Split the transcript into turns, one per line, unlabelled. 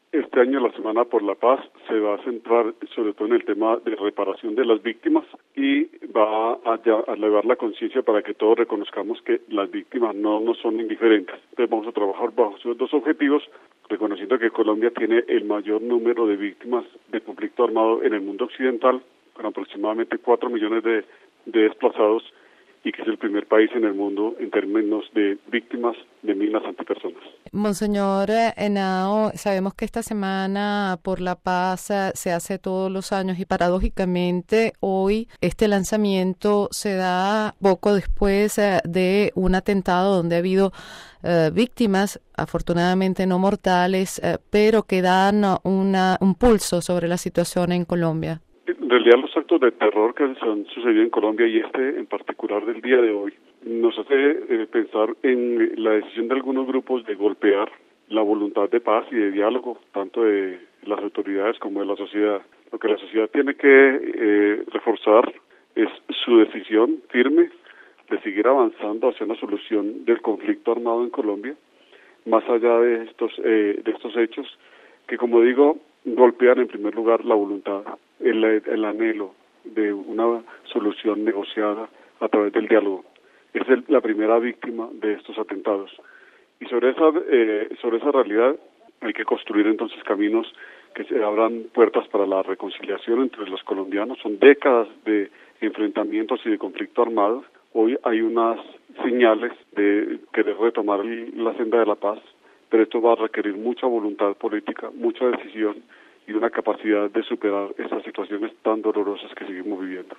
Este año la Semana por la Paz se va a centrar sobre todo en el tema de reparación de las víctimas y va a elevar la conciencia para que todos reconozcamos que las víctimas no nos son indiferentes. Entonces vamos a trabajar bajo esos dos objetivos, reconociendo que Colombia tiene el mayor número de víctimas de conflicto armado en el mundo occidental, con aproximadamente 4 millones de desplazados, y que es el primer país en el mundo en términos de víctimas de minas antipersonas.
Monseñor Henao, sabemos que esta Semana por la Paz se hace todos los años y paradójicamente hoy este lanzamiento se da poco después de un atentado donde ha habido víctimas, afortunadamente no mortales, pero que dan un pulso sobre la situación en Colombia.
En realidad los actos de terror que se han sucedido en Colombia y en particular del día de hoy nos hace pensar en la decisión de algunos grupos de golpear la voluntad de paz y de diálogo, tanto de las autoridades como de la sociedad. Lo que la sociedad tiene que reforzar es su decisión firme de seguir avanzando hacia una solución del conflicto armado en Colombia, más allá de estos hechos que, como digo, golpean en primer lugar la voluntad, el anhelo de una solución negociada a través del diálogo. Es la primera víctima de estos atentados. Y sobre esa realidad hay que construir entonces caminos que se abran puertas para la reconciliación entre los colombianos. Son décadas de enfrentamientos y de conflicto armado. Hoy hay unas señales de querer retomar la senda de la paz, pero esto va a requerir mucha voluntad política, mucha decisión y una capacidad de superar estas situaciones tan dolorosas que seguimos viviendo.